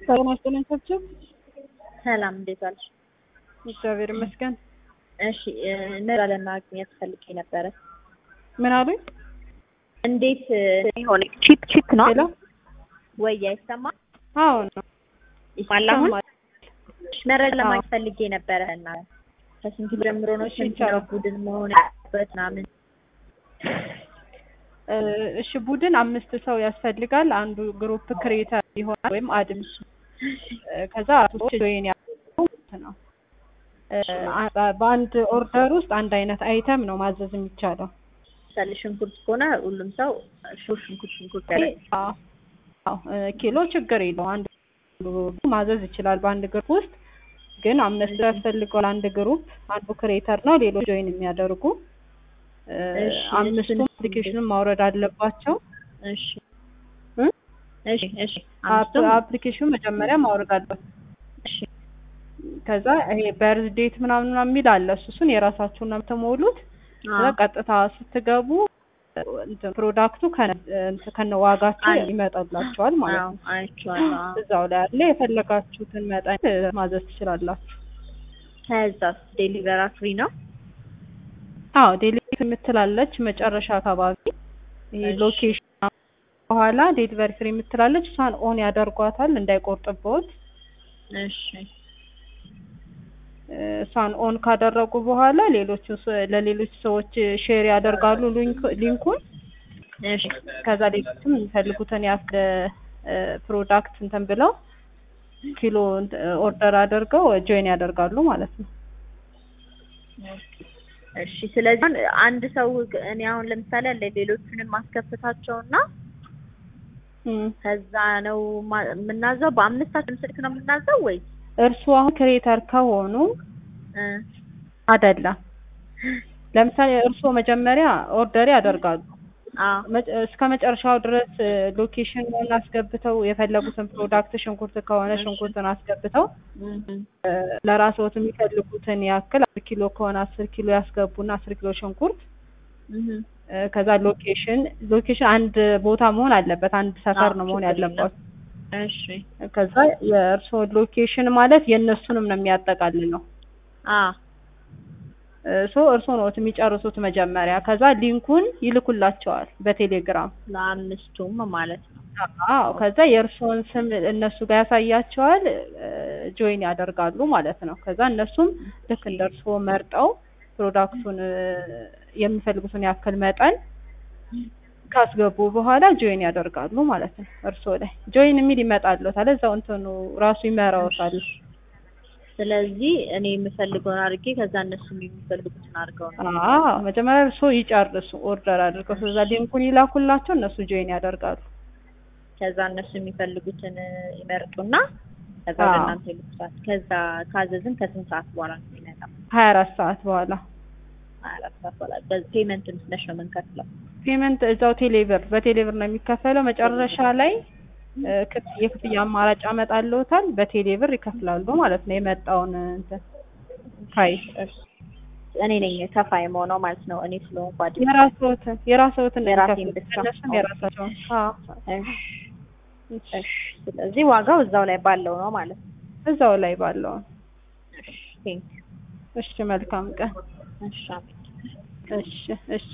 ሰላም አስተናግዳችሁ ሰላም እንዴት ዋልሽ? እግዚአብሔር ይመስገን። እሺ ነራ ለማግኘት ፈልጌ ነበረ። ምን አሉኝ? እንዴት ሆነ? ቺክ ነው ሄሎ ወይ አይሰማ? አዎ ነው ይሰማል። አሁን መረጃ ለማግኘት ፈልጌ ነበረ እና ከስንት ጀምሮ ነው ስንት ነው ቡድን መሆን ያለበት ምናምን? እሺ ቡድን 5 ሰው ያስፈልጋል። አንዱ ግሩፕ ክሬተር ይሆናል ወይም አድም ከዛ ሰዎች ጆይን ያደርጉት ነው። በአንድ ኦርደር ውስጥ አንድ አይነት አይተም ነው ማዘዝ የሚቻለው። ሽንኩርት ከሆነ ሁሉም ሰው ሽንኩርት ያለ ኪሎ ችግር የለውም። አንድ ማዘዝ ይችላል በአንድ ግሩፕ ውስጥ ግን 5 ያስፈልጋል። አንድ ግሩፕ አንዱ ክሬተር ነው ሌሎች ጆይን የሚያደርጉ አምስቱም አፕሊኬሽኑን ማውረድ አለባቸው። እሺ አፕሊኬሽኑ መጀመሪያ ማውረድ አለባቸው። እሺ ከዛ ይሄ በርዝ ዴት ምናምን የሚል አለ። እሱን የራሳችሁን ነው የምትሞሉት። ከዛ ቀጥታ ስትገቡ ፕሮዳክቱ ከነ ዋጋቸው ይመጣላችኋል ማለት ነው። አይቻለሁ። እዛው ላይ አለ። የፈለጋችሁትን መጠን ማዘዝ ትችላላችሁ። ከዛ ዴሊቨራ ፍሪ ነው? አዎ ዴሊቨሪ የምትላለች መጨረሻ አካባቢ ይሄ ሎኬሽን በኋላ ዴሊቨሪ ፍሪ የምትላለች እሷን ኦን ያደርጓታል እንዳይቆርጥበት። እሺ እሷን ኦን ካደረጉ በኋላ ለሌሎች ሰዎች ሼር ያደርጋሉ ሊንኩን። እሺ ከዛ ሌሎችም የሚፈልጉትን ያክል ፕሮዳክት እንትን ብለው ኪሎ ኦርደር አድርገው ጆይን ያደርጋሉ ማለት ነው። እሺ ስለዚህ አንድ ሰው እኔ አሁን ለምሳሌ አለ ሌሎቹንም ማስከፈታቸውና ከዛ ነው የምናዘው። በአምስታችን ስልክ ነው የምናዘው ወይ? እርሱ አሁን ክሬተር ከሆኑ አይደለም። ለምሳሌ እርሱ መጀመሪያ ኦርደር ያደርጋሉ። እስከ መጨረሻው ድረስ ሎኬሽኑን አስገብተው የፈለጉትን ፕሮዳክት ሽንኩርት ከሆነ ሽንኩርትን አስገብተው ለራስዎት የሚፈልጉትን ያክል 10 ኪሎ ከሆነ 10 ኪሎ ያስገቡና 10 ኪሎ ሽንኩርት ከዛ ሎኬሽን አንድ ቦታ መሆን አለበት። አንድ ሰፈር ነው መሆን ያለበት። እሺ ከዛ የእርሶ ሎኬሽን ማለት የነሱንም ነው የሚያጠቃልለው። እርሶ ነው የሚጨርሱት መጀመሪያ። ከዛ ሊንኩን ይልኩላቸዋል በቴሌግራም ለአምስቱም ማለት ነው። ከዛ የእርሶን ስም እነሱ ጋር ያሳያቸዋል ጆይን ያደርጋሉ ማለት ነው። ከዛ እነሱም ልክ እንደርሶ መርጠው ፕሮዳክቱን የሚፈልጉትን ያክል መጠን ካስገቡ በኋላ ጆይን ያደርጋሉ ማለት ነው። እርሶ ላይ ጆይን የሚል ይመጣልዎታል። እዛው እንትኑ ራሱ ይመራዎታል። ስለዚህ እኔ የምፈልገውን አድርጌ ከዛ እነሱ የሚፈልጉትን አድርገው ነው። መጀመሪያ እርሶ ይጨርሱ ኦርደር አድርገው ከዛ ሊንኩን ይላኩላቸው እነሱ ጆይን ያደርጋሉ። ከዛ እነሱ የሚፈልጉትን ይመርጡና ከዛ እናንተ ይልኩታል። ከዛ ካዘዝን ከስንት ሰዓት በኋላ ነው የሚመጣው? 24 ሰዓት በኋላ። 24 ሰዓት በኋላ። ፔመንት እንዴት ነው የምንከፍለው? ፔመንት እዛው በቴሌብር ነው የሚከፈለው። መጨረሻ ላይ የክፍያ አማራጭ አመጣልዎታል። በቴሌብር ይከፍላሉ ማለት ነው የመጣውን እንትን ፕራይስ። እኔ ነኝ ከፋይ የምሆነው ማለት ነው። እኔ ስለሆንኩ አይደል? የራስዎትን የራሴን ብቻ። እነሱም የራሳቸውን። እሺ ስለዚህ ዋጋው እዛው ላይ ባለው ነው ማለት ነው። እዛው ላይ ባለው። እሺ ቴንክ ዩ። እሺ መልካም ቀን። እሺ እሺ